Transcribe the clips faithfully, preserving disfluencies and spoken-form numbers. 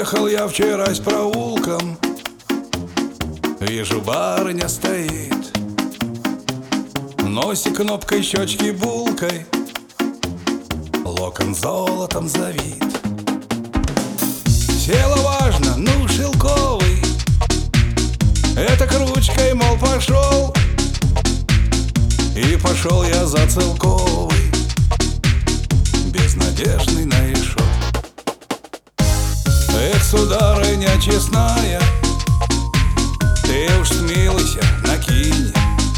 Ехал я вчера с проулком, вижу, барыня стоит, носик кнопкой, щечки булкой, локон золотом завит. Села важно, ну шелковый, это к ручкой, мол, пошел. И пошел я за целковый, безнадежный на решет. Эх, сударыня честная, ты уж смилуйся, накинь.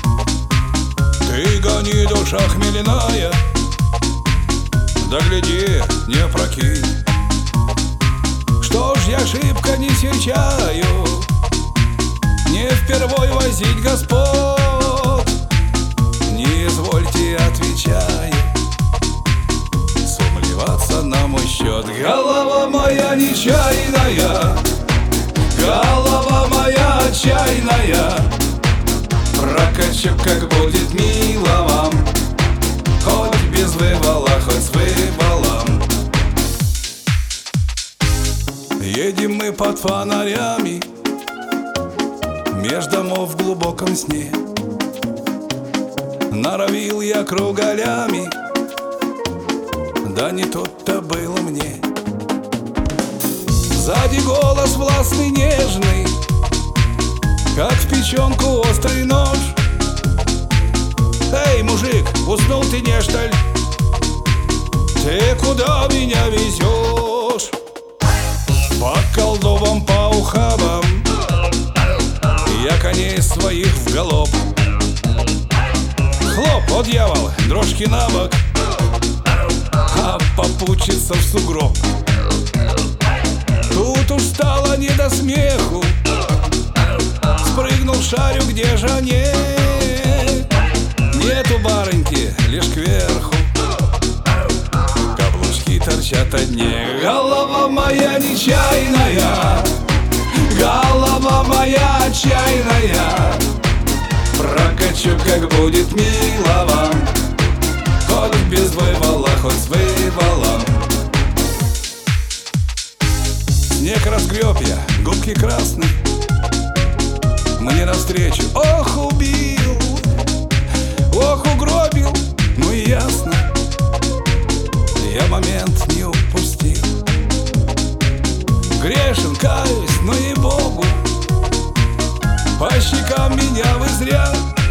Ты гони, душа хмельная, да гляди, не прокинь. Что ж я шибко не серчаю, не впервой возить Господь. Не извольте, отвечаю, сумлеваться на мой счет. Голова моя нечаянная, голова моя отчаянная, прокачу, как будет мило вам, хоть без вывала, хоть с вывалом. Едем мы под фонарями меж домов в глубоком сне. Норовил я кругалями, да не тут-то было мне. Сзади голос властный, нежный, как в печенку острый нож. Эй, мужик, уснул ты, не что ли? Ты куда меня везешь? По колдовам, по ухабам я коней своих в галоп. Хлоп, о дьявол, дрожки на бок, а попутчица в сугроб. Тут уж стало не до смеху, спрыгнул шарю, где же они? Нету барыньки, лишь кверху каблучки торчат одни. Голова моя нечаянная, голова моя отчаянная, прокачу, как будет мило вам, хоть без вывала, хоть с вывалом. Снег разгреб я, губки красные, мне навстречу. Ох, убил, ох, угробил, ну и ясно, я момент не упустил. Грешен, каюсь, ну и Богу, по щекам меня вы зря.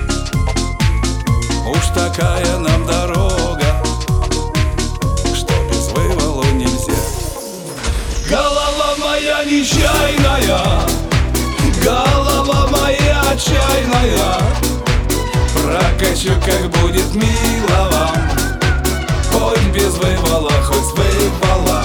Уж такая нам дорога, что без вывалу нельзя. Голова моя нечаянная, голова моя отчаянная, прокачу, как будет мило вам, хоть без вывала, хоть с вывала.